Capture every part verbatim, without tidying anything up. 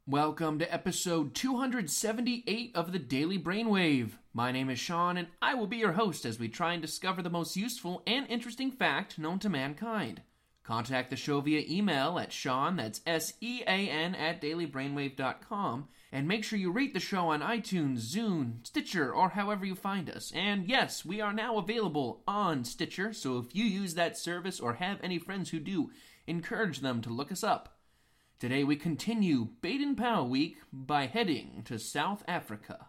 Welcome to episode two hundred seventy-eight of the Daily Brainwave. My name is Sean, and I will be your host as we try and discover the most useful and interesting fact known to mankind. Contact the show via email at Sean, that's S E A N, at daily brainwave dot com, and make sure you rate the show on iTunes, Zune, Stitcher, or however you find us. And yes, we are now available on Stitcher, so if you use that service or have any friends who do, encourage them to look us up. Today we continue Baden-Powell Week by heading to South Africa.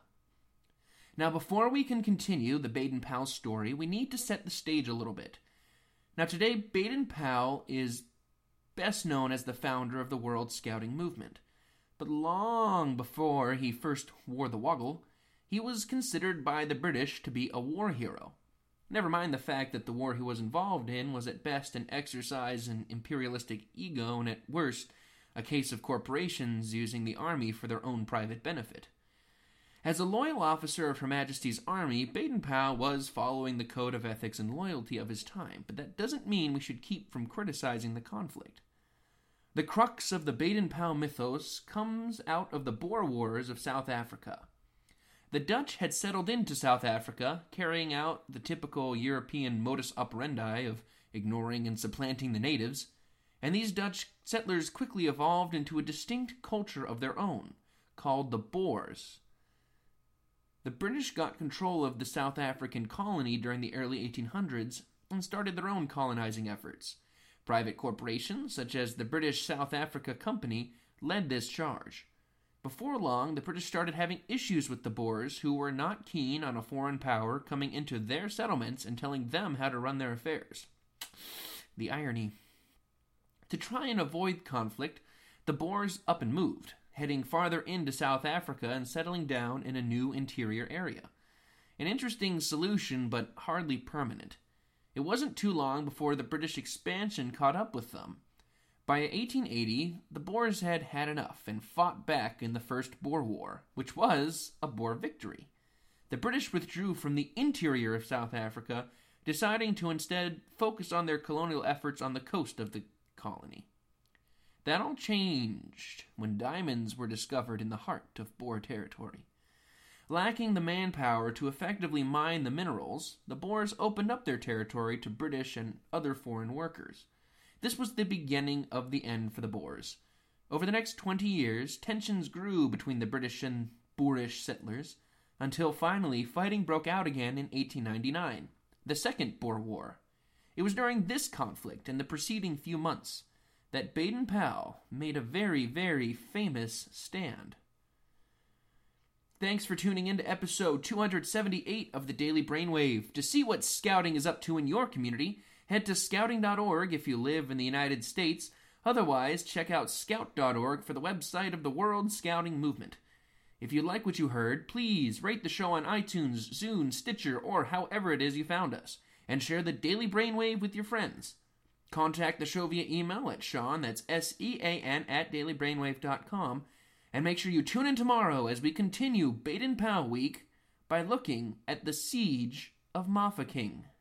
Now before we can continue the Baden-Powell story, we need to set the stage a little bit. Now today, Baden-Powell is best known as the founder of the World Scouting Movement. But long before he first wore the woggle, he was considered by the British to be a war hero. Never mind the fact that the war he was involved in was at best an exercise in imperialistic ego and at worst a case of corporations using the army for their own private benefit. As a loyal officer of Her Majesty's Army, Baden-Powell was following the code of ethics and loyalty of his time, but that doesn't mean we should keep from criticizing the conflict. The crux of the Baden-Powell mythos comes out of the Boer Wars of South Africa. The Dutch had settled into South Africa, carrying out the typical European modus operandi of ignoring and supplanting the natives, and these Dutch settlers quickly evolved into a distinct culture of their own, called the Boers. The British got control of the South African colony during the early eighteen hundreds and started their own colonizing efforts. Private corporations, such as the British South Africa Company, led this charge. Before long, the British started having issues with the Boers, who were not keen on a foreign power coming into their settlements and telling them how to run their affairs. The irony. To try and avoid conflict, the Boers up and moved, heading farther into South Africa and settling down in a new interior area. An interesting solution, but hardly permanent. It wasn't too long before the British expansion caught up with them. By eighteen eighty, the Boers had had enough and fought back in the First Boer War, which was a Boer victory. The British withdrew from the interior of South Africa, deciding to instead focus on their colonial efforts on the coast of the colony. That all changed when diamonds were discovered in the heart of Boer territory. Lacking the manpower to effectively mine the minerals, the Boers opened up their territory to British and other foreign workers. This was the beginning of the end for the Boers. Over the next twenty years, tensions grew between the British and Boerish settlers, until finally fighting broke out again in eighteen ninety-nine, the Second Boer War. It was during this conflict and the preceding few months that Baden-Powell made a very, very famous stand. Thanks for tuning in to episode two hundred seventy-eight of the Daily Brainwave. To see what scouting is up to in your community, head to scouting dot org if you live in the United States. Otherwise, check out scout dot org for the website of the World Scouting Movement. If you like what you heard, please rate the show on iTunes, Zune, Stitcher, or however it is you found us, and share the Daily Brainwave with your friends. Contact the show via email at Sean, that's S E A N, at daily brainwave dot com, and make sure you tune in tomorrow as we continue Baden-Powell Week by looking at the Siege of Mafeking.